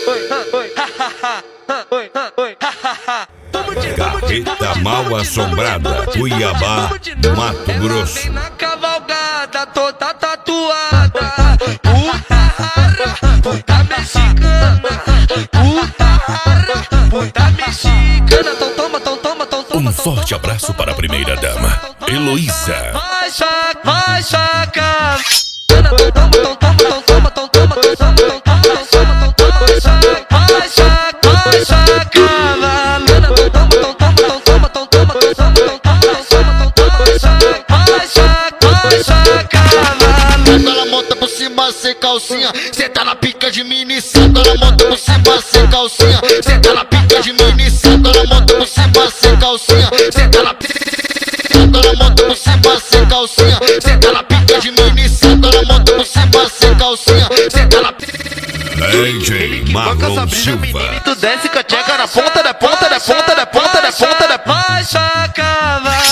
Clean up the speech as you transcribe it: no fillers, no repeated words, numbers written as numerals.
Gaveta Mal Assombrada, Cuiabá, Mato Grosso. Vem na cavalgada toda tatuada, puta mexicana, puta mexicana. Então toma. Um forte abraço para a primeira dama, Heloísa. Vai sacar. Ela monta por cima sem calcinha, senta na pica de mini saco. Ela monta por cima sem calcinha, senta na pica de mini saco. Ela monta por cima sem calcinha, senta na pica. Ela monta por cima sem calcinha, senta na pica de mini saco. Ela monta por cima sem calcinha, senta na pica. DJ Marlon Silva. Tu desce com a tcheca na ponta da ponta. Vai sacar.